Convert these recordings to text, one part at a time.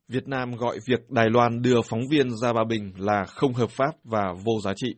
Việt Nam gọi việc Đài Loan đưa phóng viên ra Ba Bình là không hợp pháp và vô giá trị.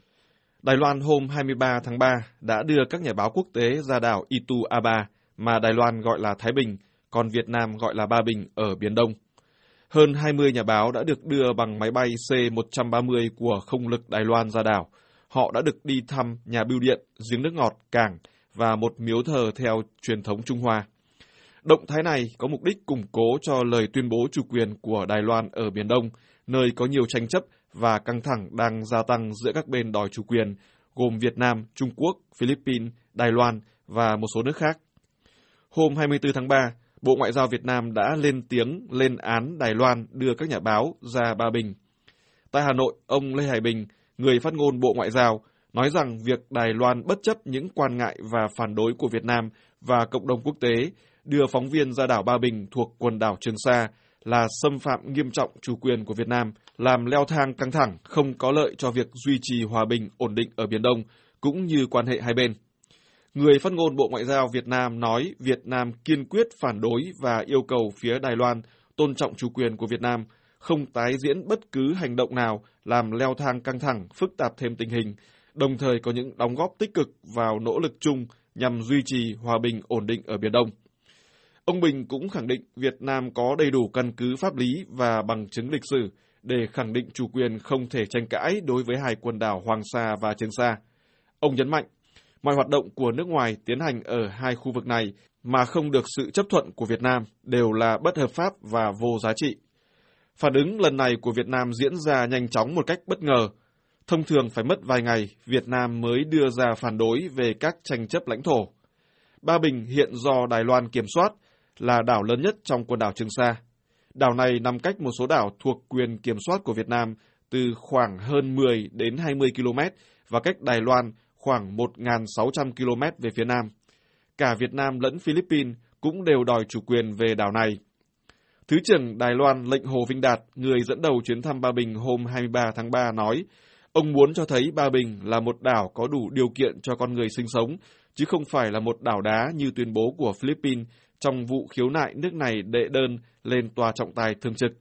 Đài Loan hôm 23 tháng 3 đã đưa các nhà báo quốc tế ra đảo Itu Aba, mà Đài Loan gọi là Thái Bình, còn Việt Nam gọi là Ba Bình ở Biển Đông. Hơn 20 nhà báo đã được đưa bằng máy bay C-130 của Không lực Đài Loan ra đảo. Họ đã được đi thăm nhà bưu điện, giếng nước ngọt, cảng và một miếu thờ theo truyền thống Trung Hoa. Động thái này có mục đích củng cố cho lời tuyên bố chủ quyền của Đài Loan ở Biển Đông, nơi có nhiều tranh chấp và căng thẳng đang gia tăng giữa các bên đòi chủ quyền, gồm Việt Nam, Trung Quốc, Philippines, Đài Loan và một số nước khác. Hôm 24 tháng 3, Bộ Ngoại giao Việt Nam đã lên tiếng lên án Đài Loan đưa các nhà báo ra Ba Bình. Tại Hà Nội, ông Lê Hải Bình, người phát ngôn Bộ Ngoại giao, nói rằng việc Đài Loan bất chấp những quan ngại và phản đối của Việt Nam và cộng đồng quốc tế đưa phóng viên ra đảo Ba Bình thuộc quần đảo Trường Sa là xâm phạm nghiêm trọng chủ quyền của Việt Nam, làm leo thang căng thẳng, không có lợi cho việc duy trì hòa bình, ổn định ở Biển Đông, cũng như quan hệ hai bên. Người phát ngôn Bộ Ngoại giao Việt Nam nói Việt Nam kiên quyết phản đối và yêu cầu phía Đài Loan tôn trọng chủ quyền của Việt Nam, không tái diễn bất cứ hành động nào làm leo thang căng thẳng, phức tạp thêm tình hình, đồng thời có những đóng góp tích cực vào nỗ lực chung nhằm duy trì hòa bình, ổn định ở Biển Đông. Ông Bình cũng khẳng định Việt Nam có đầy đủ căn cứ pháp lý và bằng chứng lịch sử để khẳng định chủ quyền không thể tranh cãi đối với hai quần đảo Hoàng Sa và Trường Sa. Ông nhấn mạnh, mọi hoạt động của nước ngoài tiến hành ở hai khu vực này mà không được sự chấp thuận của Việt Nam đều là bất hợp pháp và vô giá trị. Phản ứng lần này của Việt Nam diễn ra nhanh chóng một cách bất ngờ. Thông thường phải mất vài ngày, Việt Nam mới đưa ra phản đối về các tranh chấp lãnh thổ. Ba Bình hiện do Đài Loan kiểm soát, là đảo lớn nhất trong quần đảo Trường Sa. Đảo này nằm cách một số đảo thuộc quyền kiểm soát của Việt Nam từ khoảng hơn 10 đến 20 km và cách Đài Loan khoảng 1.600 km về phía nam. Cả Việt Nam lẫn Philippines cũng đều đòi chủ quyền về đảo này. Thứ trưởng Đài Loan Lệnh Hồ Vinh Đạt, người dẫn đầu chuyến thăm Ba Bình hôm 23 tháng 3 nói, ông muốn cho thấy Ba Bình là một đảo có đủ điều kiện cho con người sinh sống, chứ không phải là một đảo đá như tuyên bố của Philippines trong vụ khiếu nại nước này đệ đơn lên tòa trọng tài thường trực.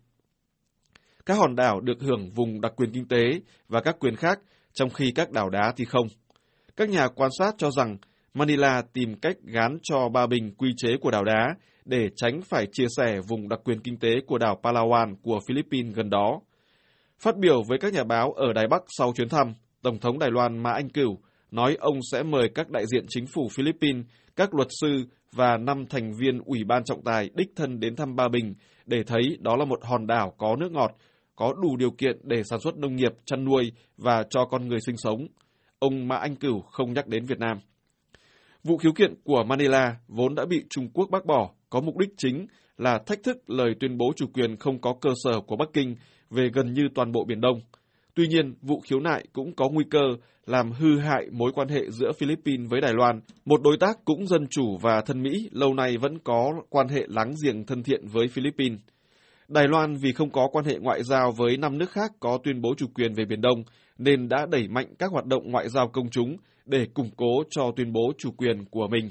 Các hòn đảo được hưởng vùng đặc quyền kinh tế và các quyền khác, trong khi các đảo đá thì không. Các nhà quan sát cho rằng Manila tìm cách gán cho Ba Bình quy chế của đảo đá để tránh phải chia sẻ vùng đặc quyền kinh tế của đảo Palawan của Philippines gần đó. Phát biểu với các nhà báo ở Đài Bắc sau chuyến thăm, Tổng thống Đài Loan Mã Anh Cửu nói ông sẽ mời các đại diện chính phủ Philippines, các luật sư và 5 thành viên Ủy ban trọng tài đích thân đến thăm Ba Bình để thấy đó là một hòn đảo có nước ngọt, có đủ điều kiện để sản xuất nông nghiệp, chăn nuôi và cho con người sinh sống. Ông Mã Anh Cửu không nhắc đến Việt Nam. Vụ khiếu kiện của Manila vốn đã bị Trung Quốc bác bỏ, có mục đích chính là thách thức lời tuyên bố chủ quyền không có cơ sở của Bắc Kinh về gần như toàn bộ Biển Đông. Tuy nhiên, vụ khiếu nại cũng có nguy cơ làm hư hại mối quan hệ giữa Philippines với Đài Loan, một đối tác cũng dân chủ và thân Mỹ, lâu nay vẫn có quan hệ láng giềng thân thiện với Philippines. Đài Loan vì không có quan hệ ngoại giao với 5 nước khác có tuyên bố chủ quyền về Biển Đông, nên đã đẩy mạnh các hoạt động ngoại giao công chúng để củng cố cho tuyên bố chủ quyền của mình.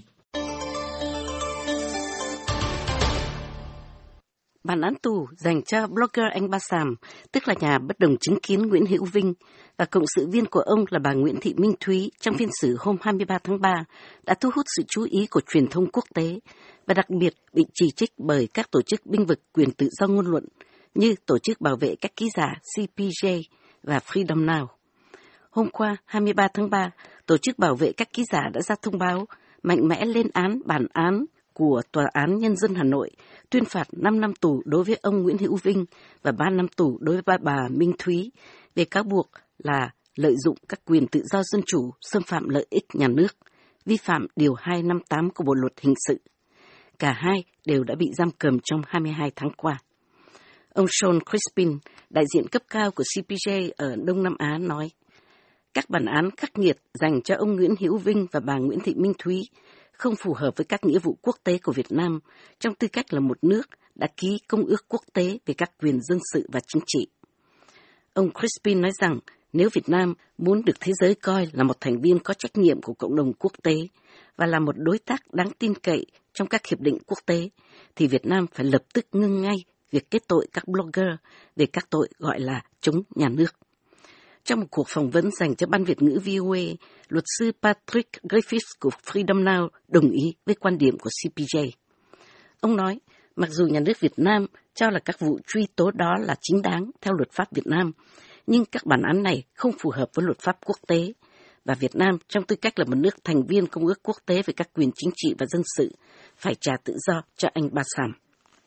Bản án tù dành cho blogger anh Ba Sàm, tức là nhà bất đồng chính kiến Nguyễn Hữu Vinh, và cộng sự viên của ông là bà Nguyễn Thị Minh Thúy trong phiên xử hôm 23 tháng 3 đã thu hút sự chú ý của truyền thông quốc tế và đặc biệt bị chỉ trích bởi các tổ chức bênh vực quyền tự do ngôn luận như Tổ chức Bảo vệ các ký giả CPJ và Freedom Now. Hôm qua, 23 tháng 3, Tổ chức Bảo vệ các ký giả đã ra thông báo mạnh mẽ lên án bản án của Tòa án Nhân dân Hà Nội tuyên phạt 5 năm tù đối với ông Nguyễn Hữu Vinh và 3 năm tù đối với bà Minh Thúy về cáo buộc là lợi dụng các quyền tự do dân chủ, xâm phạm lợi ích nhà nước, vi phạm Điều 258 của Bộ Luật Hình sự. Cả hai đều đã bị giam cầm trong 22 tháng qua. Ông Sean Crispin, đại diện cấp cao của CPJ ở Đông Nam Á nói, các bản án khắc nghiệt dành cho ông Nguyễn Hữu Vinh và bà Nguyễn Thị Minh Thúy không phù hợp với các nghĩa vụ quốc tế của Việt Nam trong tư cách là một nước đã ký Công ước Quốc tế về các quyền dân sự và chính trị. Ông Crispin nói rằng nếu Việt Nam muốn được thế giới coi là một thành viên có trách nhiệm của cộng đồng quốc tế và là một đối tác đáng tin cậy trong các hiệp định quốc tế, thì Việt Nam phải lập tức ngưng ngay việc kết tội các blogger về các tội gọi là chống nhà nước. Trong một cuộc phỏng vấn dành cho Ban Việt ngữ VOA, luật sư Patrick Griffiths của Freedom Now đồng ý với quan điểm của CPJ. Ông nói, mặc dù nhà nước Việt Nam cho là các vụ truy tố đó là chính đáng theo luật pháp Việt Nam, nhưng các bản án này không phù hợp với luật pháp quốc tế, và Việt Nam trong tư cách là một nước thành viên Công ước Quốc tế về các quyền chính trị và dân sự phải trả tự do cho anh Bassam.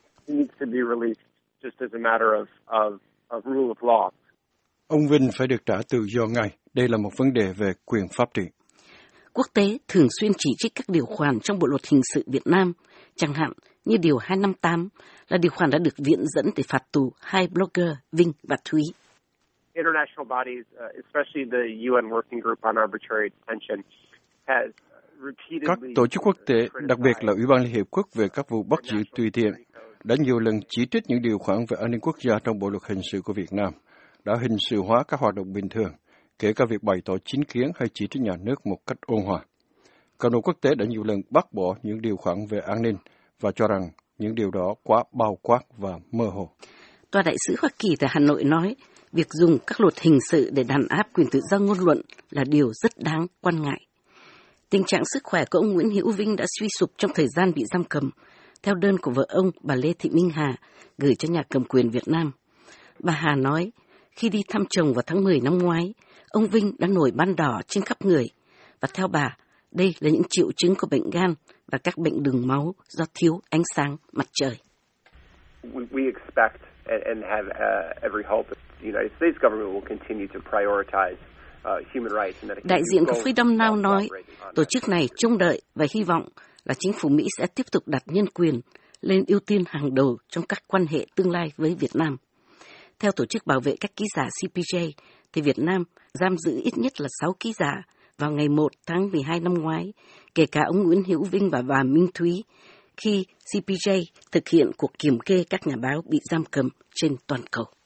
Ông Vinh phải được trả tự do ngay. Đây là một vấn đề về quyền pháp trị. Quốc tế thường xuyên chỉ trích các điều khoản trong Bộ luật hình sự Việt Nam, chẳng hạn như điều 258 là điều khoản đã được viện dẫn để phạt tù hai blogger Vinh và Thúy. International bodies, especially the UN Working Group on Arbitrary Detention, has repeatedly. Các tổ chức quốc tế, đặc biệt là Ủy ban Liên Hiệp Quốc về các vụ bắt giữ tùy tiện, đã nhiều lần chỉ trích những điều khoản về an ninh quốc gia trong Bộ luật hình sự của Việt Nam, đã hình sự hóa các hoạt động bình thường, kể cả việc bày tỏ chính kiến hay chỉ trích nhà nước một cách ôn hòa. Cộng đồng quốc tế đã nhiều lần bác bỏ những điều khoản về an ninh và cho rằng những điều đó quá bao quát và mơ hồ. Tòa đại sứ Hoa Kỳ tại Hà Nội nói, việc dùng các luật hình sự để đàn áp quyền tự do ngôn luận là điều rất đáng quan ngại. Tình trạng sức khỏe của ông Nguyễn Hữu Vinh đã suy sụp trong thời gian bị giam cầm, theo đơn của vợ ông, bà Lê Thị Minh Hà, gửi cho nhà cầm quyền Việt Nam. Bà Hà nói, khi đi thăm chồng vào tháng 10 năm ngoái, ông Vinh đã nổi ban đỏ trên khắp người, và theo bà, đây là những triệu chứng của bệnh gan và các bệnh đường máu do thiếu ánh sáng mặt trời. We expect and have every hope that the United States government will continue to prioritize human rights. Đại diện của Freedom Now nói, tổ chức này trông đợi và hy vọng là chính phủ Mỹ sẽ tiếp tục đặt nhân quyền lên ưu tiên hàng đầu trong các quan hệ tương lai với Việt Nam. Theo Tổ chức Bảo vệ các ký giả CPJ, thì Việt Nam giam giữ ít nhất là 6 ký giả vào ngày 1 tháng 12 năm ngoái, kể cả ông Nguyễn Hữu Vinh và bà Minh Thúy, khi CPJ thực hiện cuộc kiểm kê các nhà báo bị giam cầm trên toàn cầu.